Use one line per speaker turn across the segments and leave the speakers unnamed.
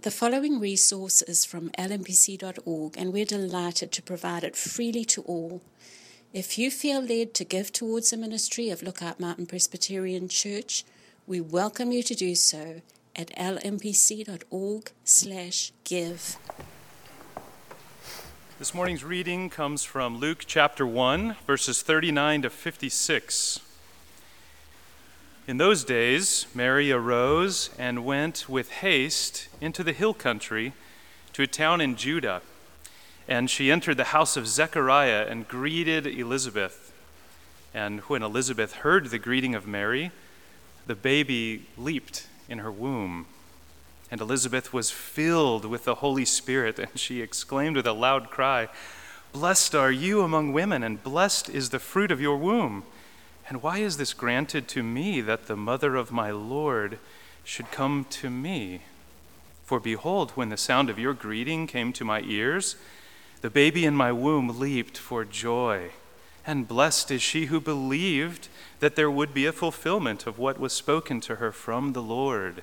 The following resource is from lmpc.org, and we're delighted to provide it freely to all. If you feel led to give towards the ministry of Lookout Mountain Presbyterian Church, we welcome you to do so at lmpc.org/give.
This morning's reading comes from Luke chapter 1, verses 39 to 56. In those days, Mary arose and went with haste into the hill country to a town in Judah. And she entered the house of Zechariah and greeted Elizabeth. And when Elizabeth heard the greeting of Mary, the baby leaped in her womb. And Elizabeth was filled with the Holy Spirit, and she exclaimed with a loud cry, "Blessed are you among women, and blessed is the fruit of your womb. And why is this granted to me, that the mother of my Lord should come to me? For behold, when the sound of your greeting came to my ears, the baby in my womb leaped for joy. And blessed is she who believed that there would be a fulfillment of what was spoken to her from the Lord."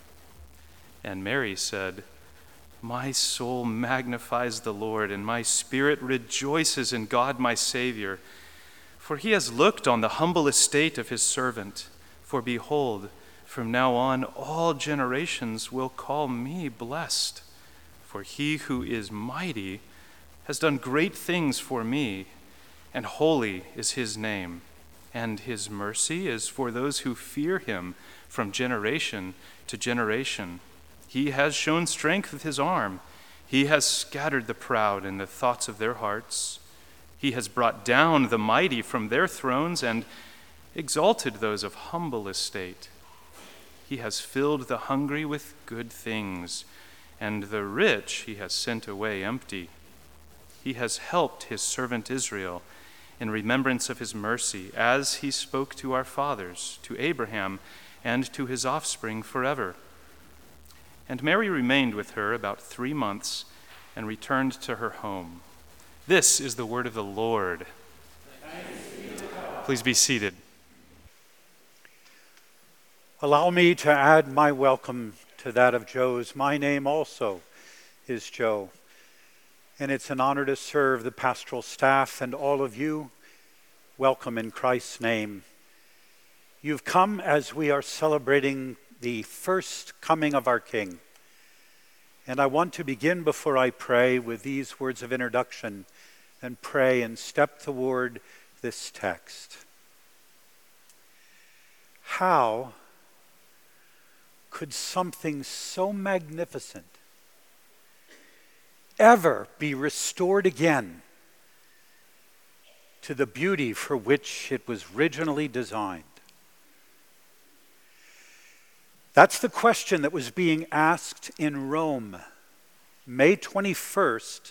And Mary said, "My soul magnifies the Lord, and my spirit rejoices in God my Savior. For he has looked on the humble estate of his servant. For behold, from now on all generations will call me blessed. For he who is mighty has done great things for me, and holy is his name. And his mercy is for those who fear him from generation to generation. He has shown strength with his arm. He has scattered the proud in the thoughts of their hearts. He has brought down the mighty from their thrones and exalted those of humble estate. He has filled the hungry with good things, and the rich he has sent away empty. He has helped his servant Israel in remembrance of his mercy, as he spoke to our fathers, to Abraham, and to his offspring forever." And Mary remained with her about 3 months and returned to her home. This is the word of the Lord. Please be seated.
Allow me to add my welcome to that of Joe's. My name also is Joe, and it's an honor to serve the pastoral staff and all of you. Welcome in Christ's name. You've come as we are celebrating the first coming of our King. And I want to begin before I pray with these words of introduction and pray and step toward this text. How could something so magnificent ever be restored again to the beauty for which it was originally designed? That's the question that was being asked in Rome, May 21st,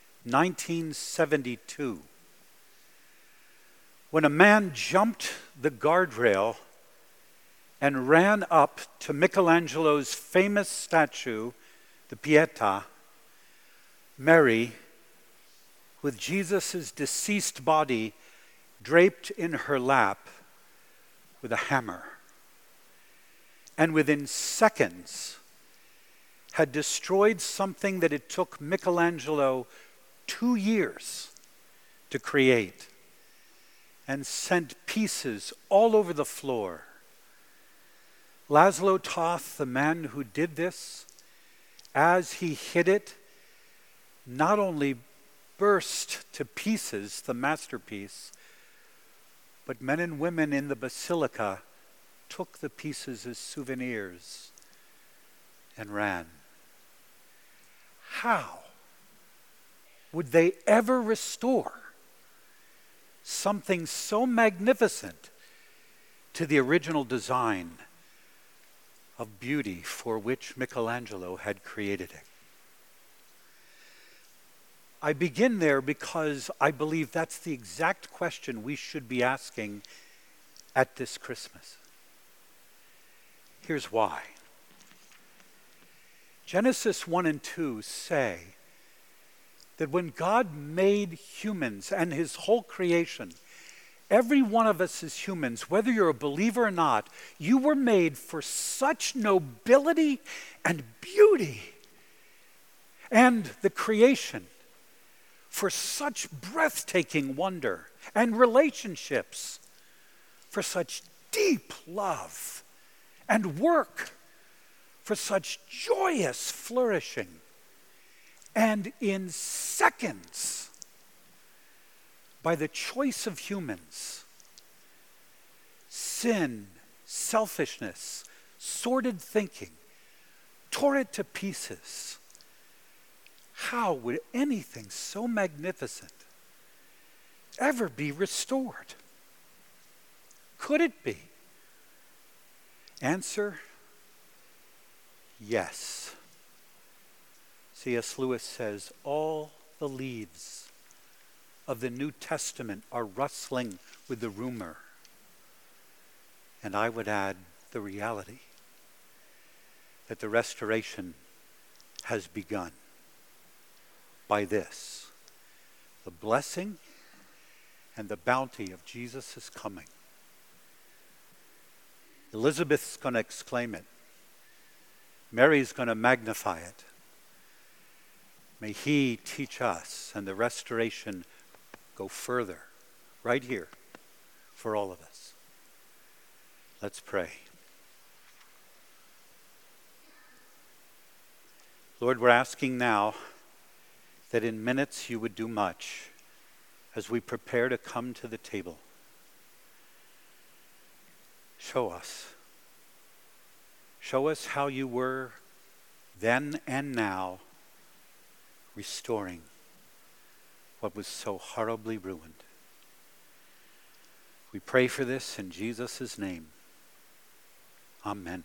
1972, when a man jumped the guardrail and ran up to Michelangelo's famous statue, the Pietà, Mary, with Jesus' deceased body draped in her lap with a hammer. And within seconds had destroyed something that it took Michelangelo 2 years to create, and sent pieces all over the floor. Laszlo Toth, the man who did this, as he hit it, not only burst to pieces the masterpiece, but men and women in the basilica took the pieces as souvenirs and ran. How would they ever restore something so magnificent to the original design of beauty for which Michelangelo had created it? I begin there because I believe that's the exact question we should be asking at this Christmas. Here's why. Genesis 1 and 2 say that when God made humans and his whole creation, every one of us as humans, whether you're a believer or not, you were made for such nobility and beauty and the creation for such breathtaking wonder, and relationships for such deep love, and work for such joyous flourishing. And in seconds, by the choice of humans, sin, selfishness, sordid thinking tore it to pieces. How would anything so magnificent ever be restored? Could it be? Answer, yes. C.S. Lewis says, all the leaves of the New Testament are rustling with the rumor. And I would add the reality that the restoration has begun by this, the blessing and the bounty of Jesus' coming. Elizabeth's going to exclaim it. Mary's going to magnify it. May he teach us and the restoration go further, right here, for all of us. Let's pray. Lord, we're asking now that in minutes you would do much as we prepare to come to the table. Show us. Show us how you were then and now restoring what was so horribly ruined. We pray for this in Jesus' name. Amen.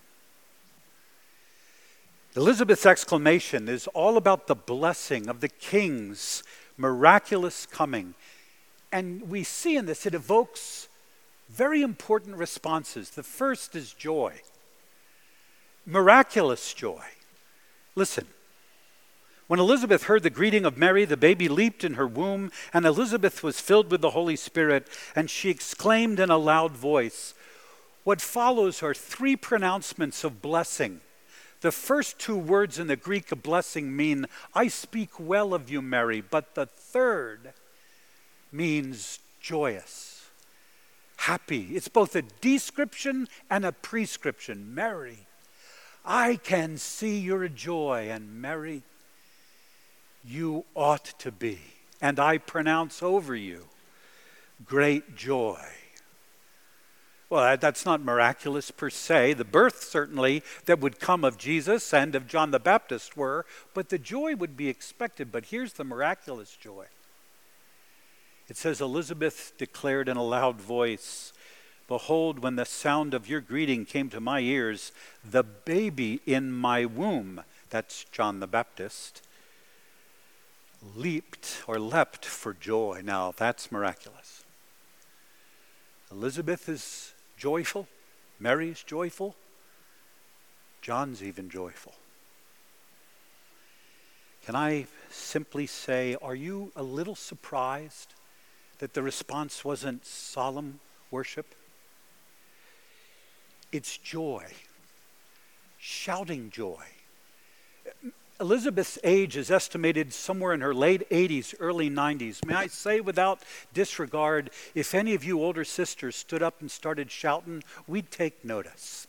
Elizabeth's exclamation is all about the blessing of the king's miraculous coming. And we see in this, it evokes very important responses. The first is joy. Miraculous joy. Listen. When Elizabeth heard the greeting of Mary, the baby leaped in her womb, and Elizabeth was filled with the Holy Spirit, and she exclaimed in a loud voice. What follows are three pronouncements of blessing. The first two words in the Greek of blessing mean, I speak well of you, Mary, but the third means joyous, happy. It's both a description and a prescription. Mary, I can see your joy, and Mary, you ought to be, and I pronounce over you great joy. Well, that's not miraculous per se. The birth certainly that would come of Jesus and of John the Baptist were, but the joy would be expected. But here's the miraculous joy. It says, Elizabeth declared in a loud voice, behold, when the sound of your greeting came to my ears, the baby in my womb, that's John the Baptist, leaped or leapt for joy. Now, that's miraculous. Elizabeth is joyful. Mary's joyful. John's even joyful. Can I simply say, are you a little surprised that the response wasn't solemn worship? It's joy. Shouting joy. Elizabeth's age is estimated somewhere in her late 80s, early 90s. May I say without disregard, if any of you older sisters stood up and started shouting, we'd take notice.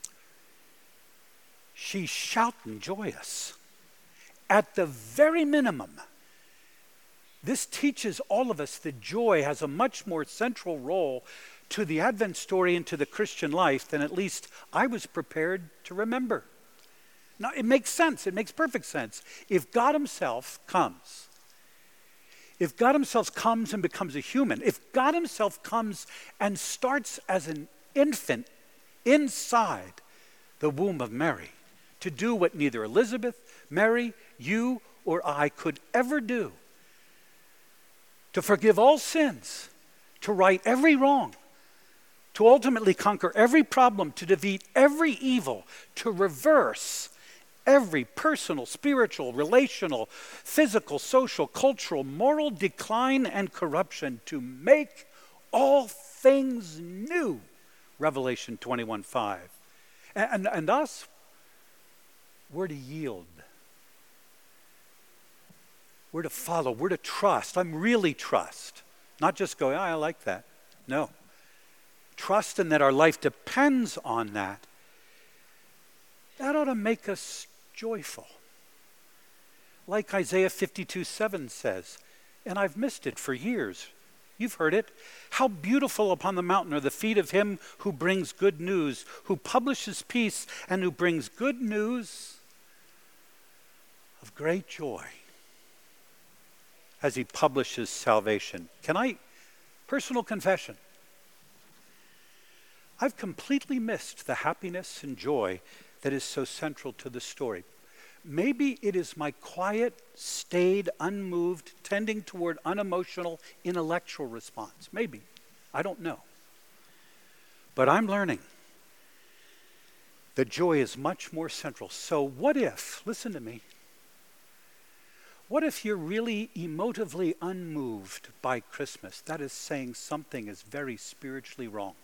She's shouting joyous. At the very minimum, this teaches all of us that joy has a much more central role to the Advent story and to the Christian life than at least I was prepared to remember. Now, it makes sense. It makes perfect sense. If God himself comes, and becomes a human, if God himself comes and starts as an infant inside the womb of Mary to do what neither Elizabeth, Mary, you, or I could ever do, to forgive all sins, to right every wrong, to ultimately conquer every problem, to defeat every evil, to reverse every personal, spiritual, relational, physical, social, cultural, moral decline and corruption, to make all things new. Revelation 21:5. And us, we're to yield. We're to follow. We're to trust. I'm really trust. Not just go, I like that. No. Trust in that our life depends on that. That ought to make us joyful. Like Isaiah 52:7 says, and I've missed it for years. You've heard it. How beautiful upon the mountain are the feet of him who brings good news, who publishes peace, and who brings good news of great joy as he publishes salvation. Personal confession. I've completely missed the happiness and joy that is so central to the story. Maybe it is my quiet, staid, unmoved, tending toward unemotional, intellectual response. Maybe. I don't know. But I'm learning that joy is much more central. So what if, listen to me, what if you're really emotively unmoved by Christmas? That is saying something is very spiritually wrong.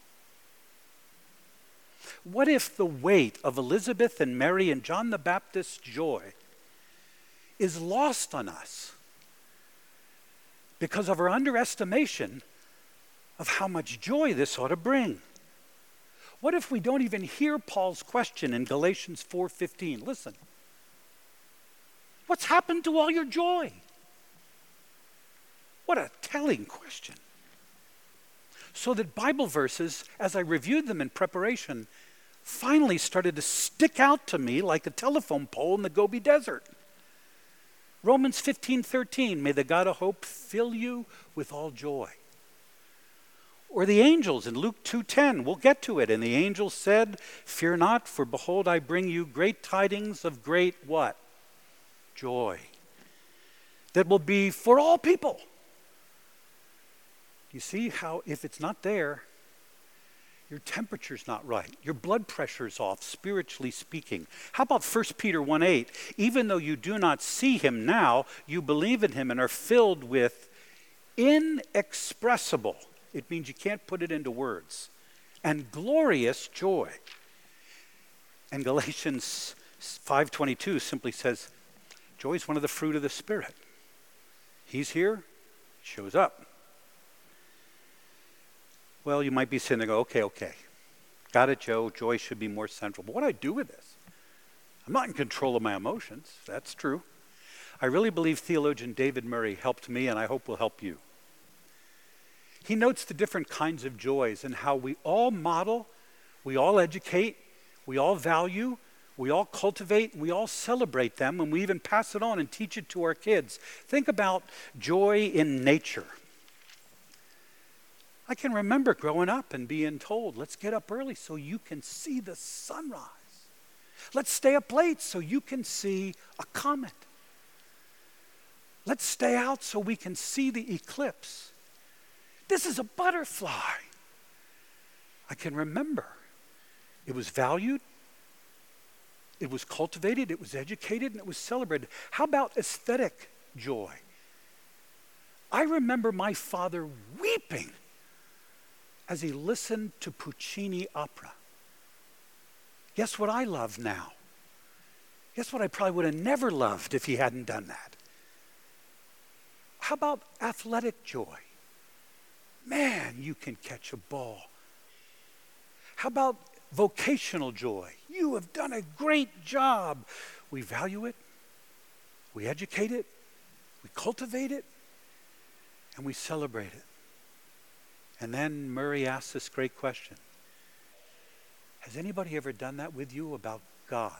What if the weight of Elizabeth and Mary and John the Baptist's joy is lost on us because of our underestimation of how much joy this ought to bring? What if we don't even hear Paul's question in Galatians 4:15? Listen. What's happened to all your joy? What a telling question. So that Bible verses, as I reviewed them in preparation, finally started to stick out to me like a telephone pole in the Gobi Desert. Romans 15:13, may the God of hope fill you with all joy. Or the angels in Luke 2:10, we'll get to it. And the angel said, fear not, for behold, I bring you great tidings of great what? Joy. That will be for all people. You see how if it's not there, your temperature's not right. Your blood pressure's off, spiritually speaking. How about 1 Peter 1:8? Even though you do not see him now, you believe in him and are filled with inexpressible. It means you can't put it into words. And glorious joy. And Galatians 5:22 simply says, joy is one of the fruit of the Spirit. He's here, shows up. Well, you might be sitting there and go, okay. Got it, Joe. Joy should be more central. But what do I do with this? I'm not in control of my emotions. That's true. I really believe theologian David Murray helped me, and I hope will help you. He notes the different kinds of joys and how we all model, we all educate, we all value, we all cultivate, we all celebrate them, and we even pass it on and teach it to our kids. Think about joy in nature. I can remember growing up and being told, let's get up early so you can see the sunrise. Let's stay up late so you can see a comet. Let's stay out so we can see the eclipse. This is a butterfly. I can remember. It was valued, it was cultivated, it was educated, and it was celebrated. How about aesthetic joy? I remember my father weeping as he listened to Puccini opera. Guess what I love now? Guess what I probably would have never loved if he hadn't done that? How about athletic joy? Man, you can catch a ball. How about vocational joy? You have done a great job. We value it, we educate it, we cultivate it, and we celebrate it. And then Murray asks this great question. Has anybody ever done that with you about God?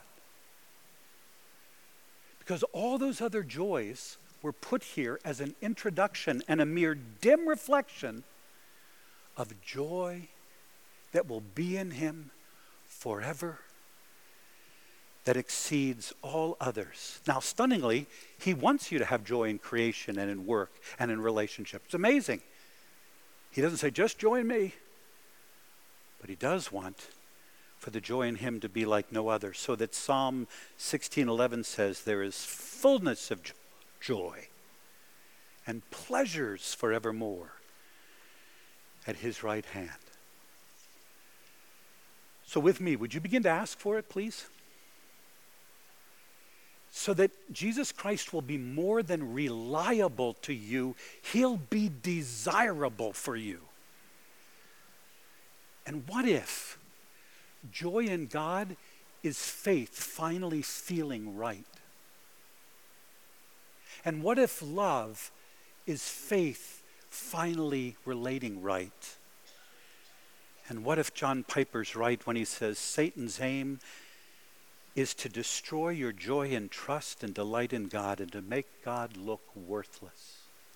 Because all those other joys were put here as an introduction and a mere dim reflection of joy that will be in him forever, that exceeds all others. Now, stunningly, he wants you to have joy in creation and in work and in relationships. It's amazing. He doesn't say, just join me. But he does want for the joy in him to be like no other. So that Psalm 16:11 says, there is fullness of joy and pleasures forevermore at his right hand. So with me, would you begin to ask for it, please? so that Jesus Christ will be more than reliable to you. He'll be desirable for you. And what if joy in God is faith finally feeling right? And what if love is faith finally relating right? And what if John Piper's right when he says Satan's aim is to destroy your joy and trust and delight in God and to make God look worthless?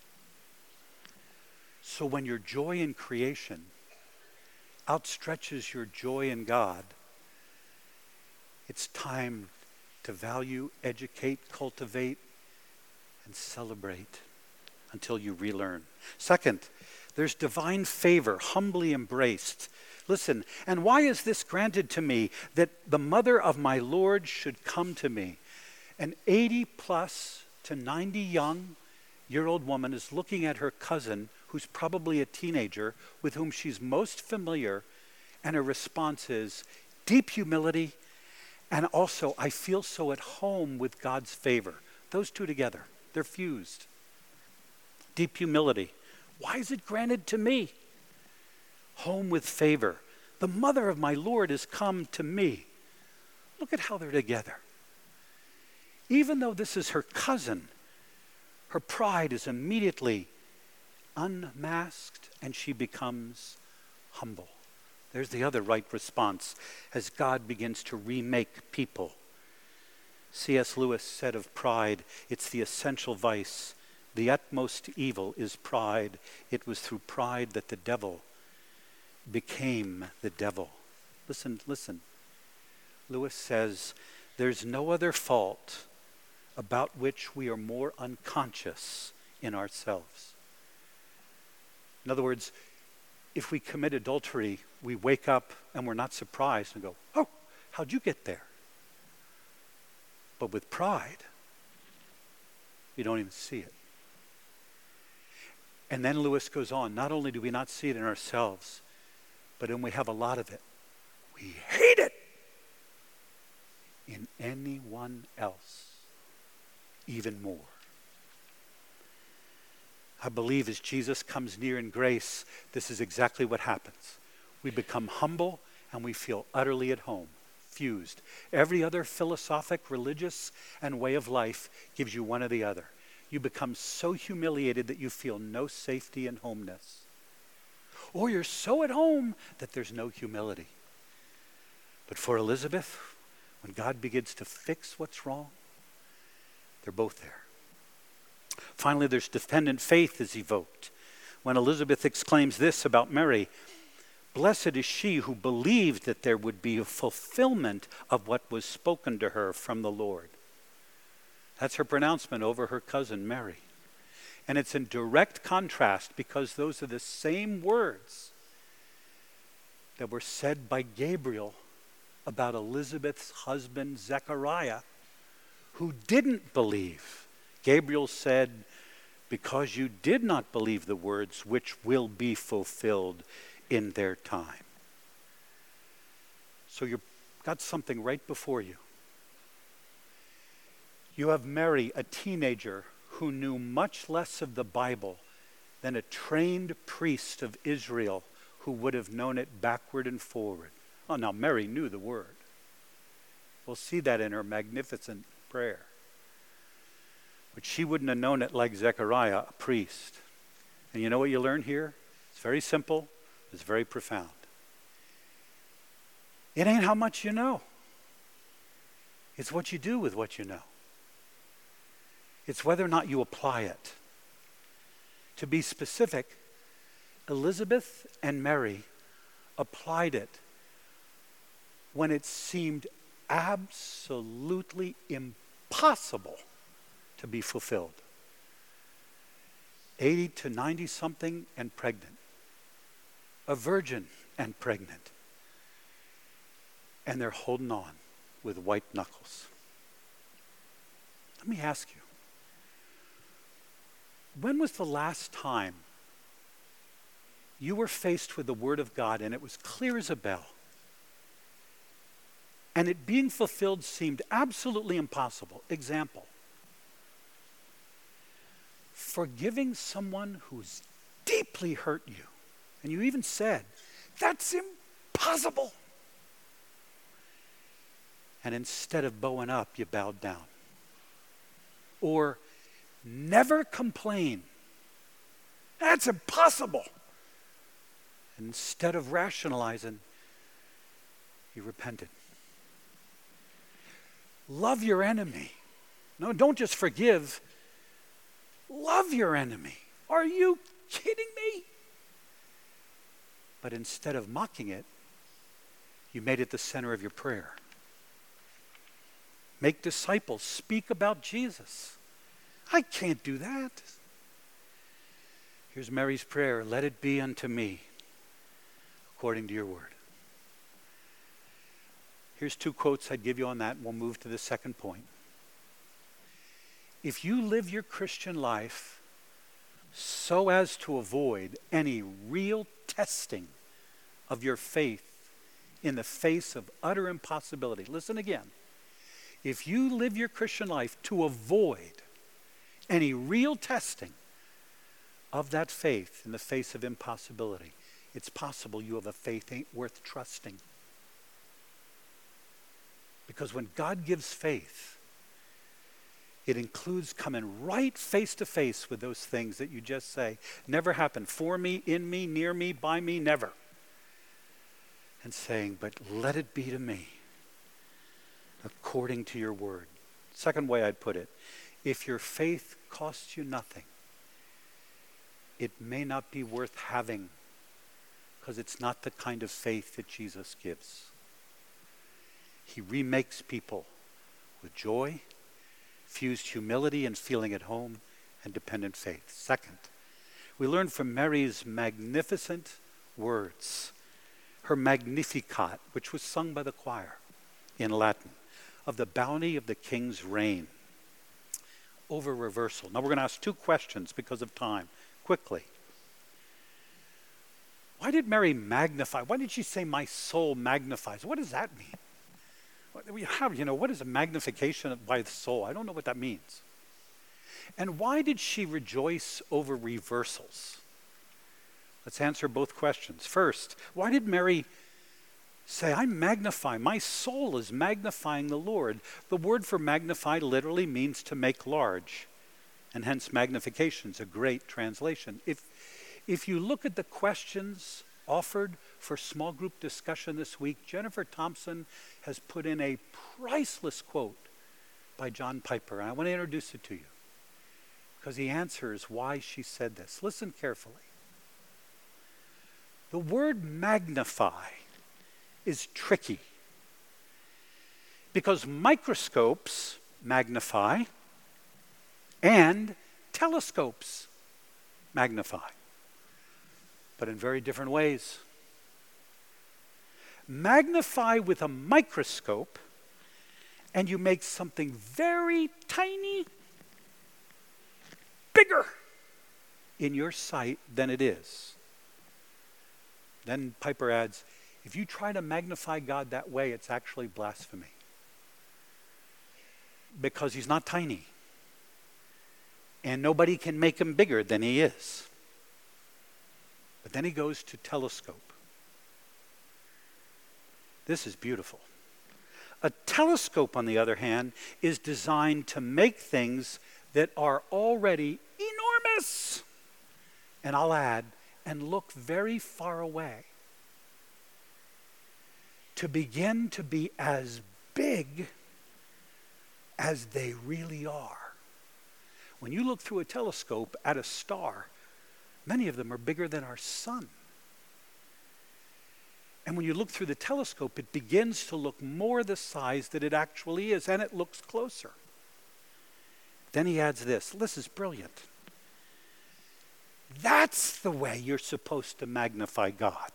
So when your joy in creation outstretches your joy in God, it's time to value, educate, cultivate, and celebrate until you relearn. Second, there's divine favor, humbly embraced. Listen, and why is this granted to me, that the mother of my Lord should come to me? An 80 plus to 90 year old woman is looking at her cousin, who's probably a teenager, with whom she's most familiar, and her response is deep humility, and also, I feel so at home with God's favor. Those two together, they're fused. Deep humility. Why is it granted to me? Home with favor. The mother of my Lord has come to me. Look at how they're together. Even though this is her cousin, her pride is immediately unmasked and she becomes humble. There's the other right response as God begins to remake people. C.S. Lewis said of pride, it's the essential vice. The utmost evil is pride. It was through pride that the devil became the devil. Listen. Lewis says, there's no other fault about which we are more unconscious in ourselves. In other words, if we commit adultery, we wake up and we're not surprised and go, oh, how'd you get there? But with pride, you don't even see it. And then Lewis goes on, not only do we not see it in ourselves, but when we have a lot of it, we hate it in anyone else even more. I believe as Jesus comes near in grace, this is exactly what happens. We become humble and we feel utterly at home, fused. Every other philosophic, religious, and way of life gives you one or the other. You become so humiliated that you feel no safety and homeness. Or you're so at home that there's no humility. But for Elizabeth, when God begins to fix what's wrong, they're both there. Finally, there's dependent faith is evoked when Elizabeth exclaims this about Mary: blessed is she who believed that there would be a fulfillment of what was spoken to her from the Lord. That's her pronouncement over her cousin Mary. And it's in direct contrast because those are the same words that were said by Gabriel about Elizabeth's husband Zechariah, who didn't believe. Gabriel said, because you did not believe the words which will be fulfilled in their time. So you've got something right before you. You have Mary, a teenager who knew much less of the Bible than a trained priest of Israel who would have known it backward and forward. Oh, now Mary knew the word. We'll see that in her magnificent prayer. But she wouldn't have known it like Zechariah, a priest. And you know what you learn here? It's very simple. It's very profound. It ain't how much you know. It's what you do with what you know. It's whether or not you apply it. To be specific, Elizabeth and Mary applied it when it seemed absolutely impossible to be fulfilled. 80 to 90 something and pregnant. A virgin and pregnant. And they're holding on with white knuckles. Let me ask you, when was the last time you were faced with the Word of God and it was clear as a bell? and it being fulfilled seemed absolutely impossible. Example, forgiving someone who's deeply hurt you, and you even said, that's impossible. And instead of bowing up, you bowed down. Or never complain. That's impossible. And instead of rationalizing, you repented. Love your enemy. No, don't just forgive. Love your enemy. Are you kidding me? But instead of mocking it, you made it the center of your prayer. Make disciples. Speak about Jesus. I can't do that. Here's Mary's prayer. Let it be unto me according to your word. Here's 2 quotes I'd give you on that, and we'll move to the second point. If you live your Christian life so as to avoid any real testing of your faith in the face of utter impossibility, listen again. If you live your Christian life to avoid any real testing of that faith in the face of impossibility, it's possible you have a faith ain't worth trusting. Because when God gives faith, it includes coming right face to face with those things that you just say, never happened for me, in me, near me, by me, never. And saying, but let it be to me according to your word. Second way I'd put it, if your faith costs you nothing, it may not be worth having because it's not the kind of faith that Jesus gives. He remakes people with joy, fused humility and feeling at home, and dependent faith. Second, we learn from Mary's magnificent words, her Magnificat, which was sung by the choir in Latin, of the bounty of the king's reign over reversal. Now we're going to ask 2 questions because of time, quickly. Why did Mary magnify? Why did she say, my soul magnifies? What does that mean? What is a magnification by the soul? I don't know what that means. And why did she rejoice over reversals? Let's answer both questions. First, why did Mary say, I magnify, my soul is magnifying the Lord? The word for magnify literally means to make large, and hence magnification is a great translation. If you look at the questions offered for small group discussion this week, Jennifer Thompson has put in a priceless quote by John Piper, and I want to introduce it to you because he answers why she said this. Listen carefully. The word magnify is tricky because microscopes magnify and telescopes magnify, but in very different ways. Magnify with a microscope and you make something very tiny bigger in your sight than it is. Then Piper adds, if you try to magnify God that way, it's actually blasphemy. Because he's not tiny. And nobody can make him bigger than he is. But then he goes to telescope. This is beautiful. A telescope, on the other hand, is designed to make things that are already enormous. And I'll add, and look very far away. To begin to be as big as they really are. When you look through a telescope at a star, many of them are bigger than our sun. And when you look through the telescope, it begins to look more the size that it actually is, and it looks closer. Then he adds this. This is brilliant. That's the way you're supposed to magnify God.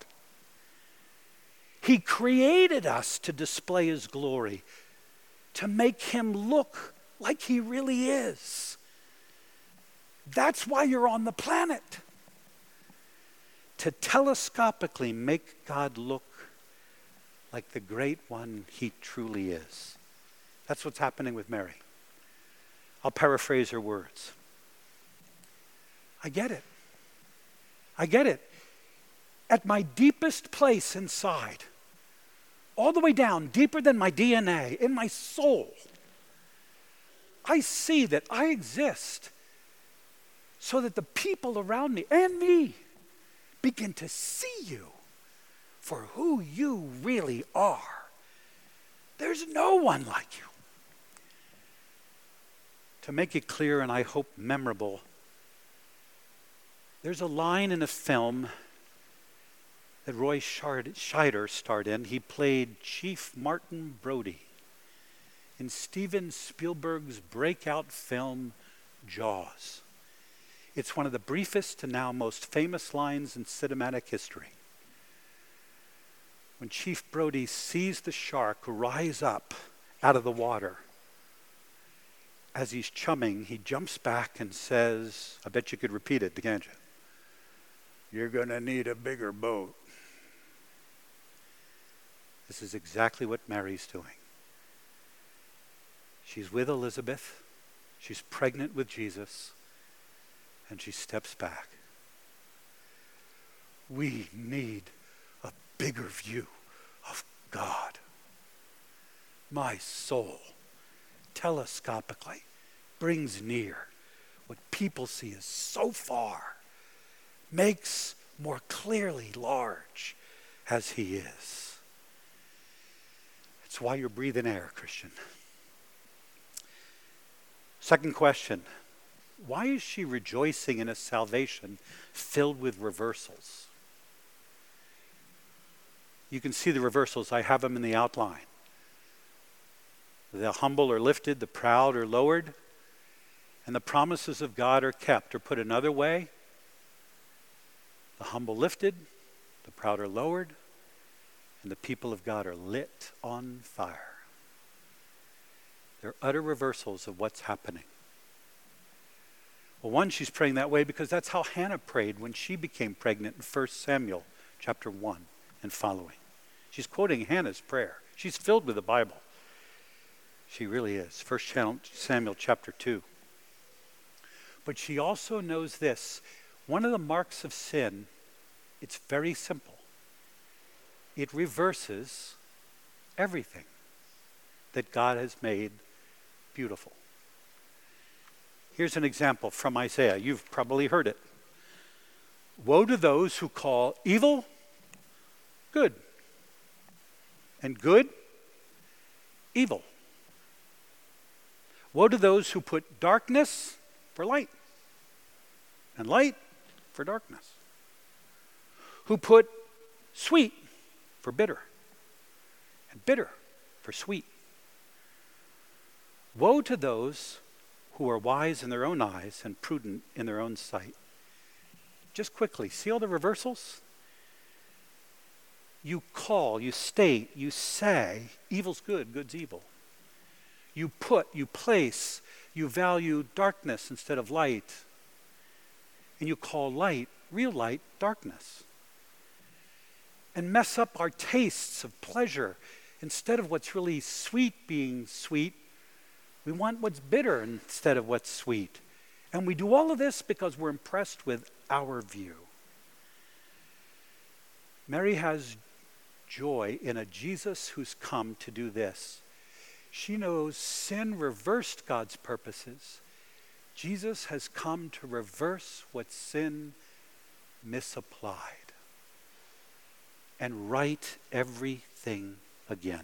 He created us to display his glory, to make him look like he really is. That's why you're on the planet. To telescopically make God look like the great one he truly is. That's what's happening with Mary. I'll paraphrase her words. I get it. I get it. At my deepest place inside, all the way down, deeper than my DNA, in my soul, I see that I exist so that the people around me and me begin to see you for who you really are. There's no one like you. To make it clear and I hope memorable, there's a line in a film that Roy Scheider starred in. He played Chief Martin Brody in Steven Spielberg's breakout film, Jaws. It's one of the briefest and now most famous lines in cinematic history. When Chief Brody sees the shark rise up out of the water, as he's chumming, he jumps back and says, I bet you could repeat it, can't you? You're going to need a bigger boat. This is exactly what Mary's doing. She's with Elizabeth. She's pregnant with Jesus. And she steps back. We need a bigger view of God. My soul, telescopically, brings near what people see as so far, makes more clearly large as he is. It's why you're breathing air, Christian. Second question, why is she rejoicing in a salvation filled with reversals? You can see the reversals. I have them in the outline. The humble are lifted, the proud are lowered, and the promises of God are kept. Or put another way, the humble lifted, the proud are lowered, and the people of God are lit on fire. They're utter reversals of what's happening. Well, one, she's praying that way because that's how Hannah prayed when she became pregnant in 1 Samuel chapter 1 and following. She's quoting Hannah's prayer. She's filled with the Bible. She really is. 1 Samuel chapter 2. But she also knows this. One of the marks of sin, it's very simple. It reverses everything that God has made beautiful. Here's an example from Isaiah. You've probably heard it. Woe to those who call evil good, and good evil. Woe to those who put darkness for light, and light for darkness. Who put sweet for bitter, and bitter for sweet. Woe to those who are wise in their own eyes and prudent in their own sight. Just quickly, see all the reversals? You call, you state, you say, evil's good, good's evil. You put, you place, you value darkness instead of light. And you call light, real light, darkness. And mess up our tastes of pleasure. Instead of what's really sweet being sweet, we want what's bitter instead of what's sweet. And we do all of this because we're impressed with our view. Mary has joy in a Jesus who's come to do this. She knows sin reversed God's purposes. Jesus has come to reverse what sin misapplied and right everything again.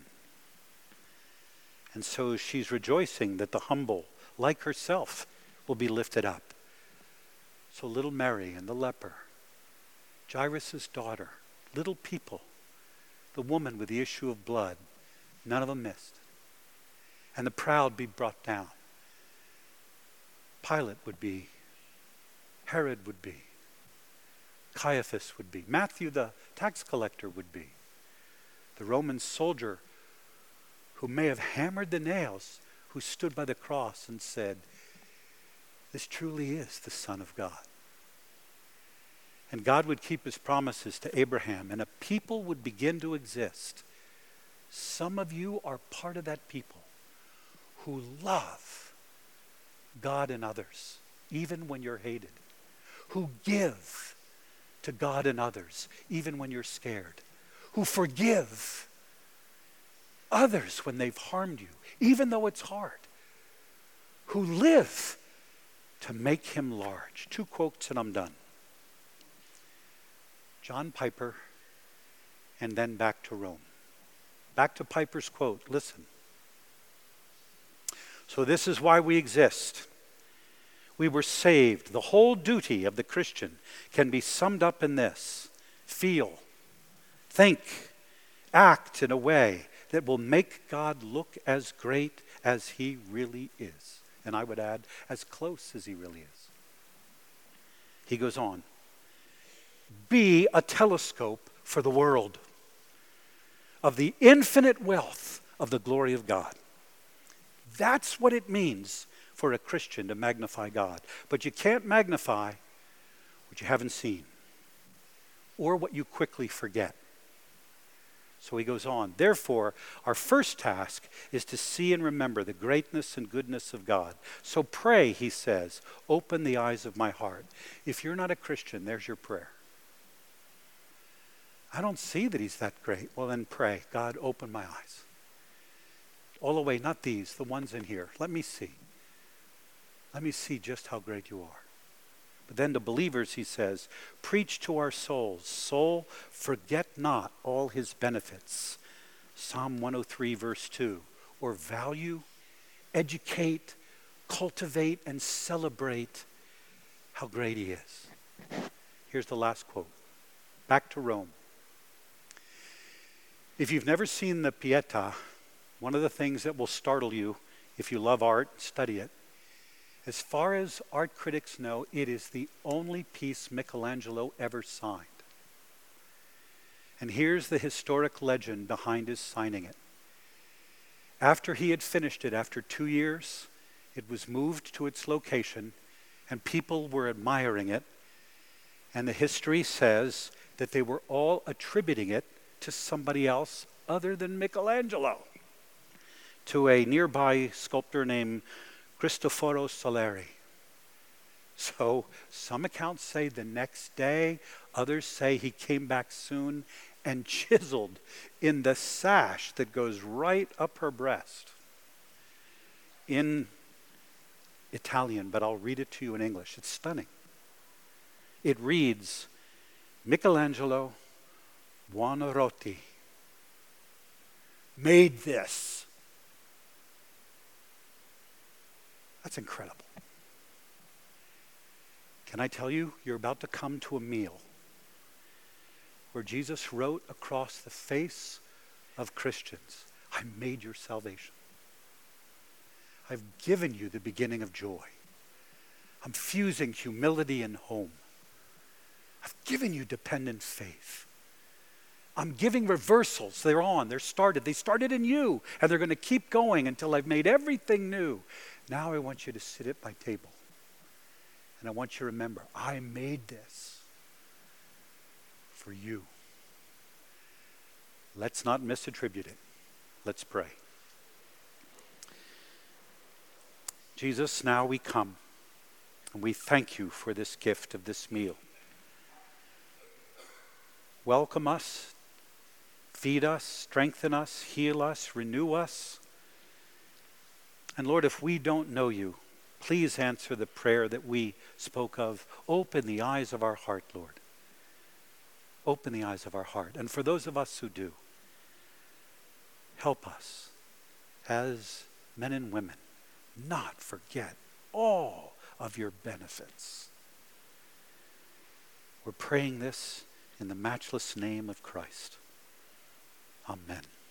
And so she's rejoicing that the humble, like herself, will be lifted up. So little Mary and the leper, Jairus' daughter, little people, the woman with the issue of blood, none of them missed. And the proud be brought down. Pilate would be, Herod would be, Caiaphas would be, Matthew the tax collector would be, the Roman soldier who may have hammered the nails, who stood by the cross and said, this truly is the Son of God. And God would keep his promises to Abraham, and a people would begin to exist Some of you are part of that people who love God and others, even when you're hated. Who give to God and others, even when you're scared. Who forgive others when they've harmed you, even though it's hard. Who live to make him large. 2 quotes and I'm done. John Piper, and then back to Rome. Back to Piper's quote. Listen. So this is why we exist. We were saved. The whole duty of the Christian can be summed up in this: feel, think, act in a way that will make God look as great as he really is. And I would add, as close as he really is. He goes on. Be a telescope for the world of the infinite wealth of the glory of God. That's what it means for a Christian to magnify God. But you can't magnify what you haven't seen or what you quickly forget. So he goes on. Therefore, our first task is to see and remember the greatness and goodness of God. So pray, he says, open the eyes of my heart. If you're not a Christian, there's your prayer. I don't see that he's that great. Well, then pray, God, open my eyes. All the way, not these, the ones in here. Let me see. Let me see just how great you are. But then to believers, he says, preach to our souls. Soul, forget not all his benefits. Psalm 103, verse 2. Or value, educate, cultivate, and celebrate how great he is. Here's the last quote. Back to Rome. If you've never seen the Pietà, one of the things that will startle you if you love art, study it. As far as art critics know, it is the only piece Michelangelo ever signed. And here's the historic legend behind his signing it. After he had finished it, after 2 years, it was moved to its location, and people were admiring it. And the history says that they were all attributing it to somebody else other than Michelangelo, to a nearby sculptor named Cristoforo Soleri. So some accounts say the next day, others say he came back soon and chiseled in the sash that goes right up her breast in Italian, but I'll read it to you in English. It's stunning. It reads, Michelangelo Buonarroti made this. That's incredible. Can I tell you, you're about to come to a meal where Jesus wrote across the face of Christians, I made your salvation. I've given you the beginning of joy. I'm fusing humility and home. I've given you dependent faith. I'm giving reversals. They're started. They started in you, and they're going to keep going until I've made everything new. Now I want you to sit at my table. And I want you to remember, I made this for you. Let's not misattribute it. Let's pray. Jesus, now we come, and we thank you for this gift of this meal. Welcome us, feed us, strengthen us, heal us, renew us. And Lord, if we don't know you, please answer the prayer that we spoke of. Open the eyes of our heart, Lord. Open the eyes of our heart. And for those of us who do, help us as men and women not forget all of your benefits. We're praying this in the matchless name of Christ. Amen.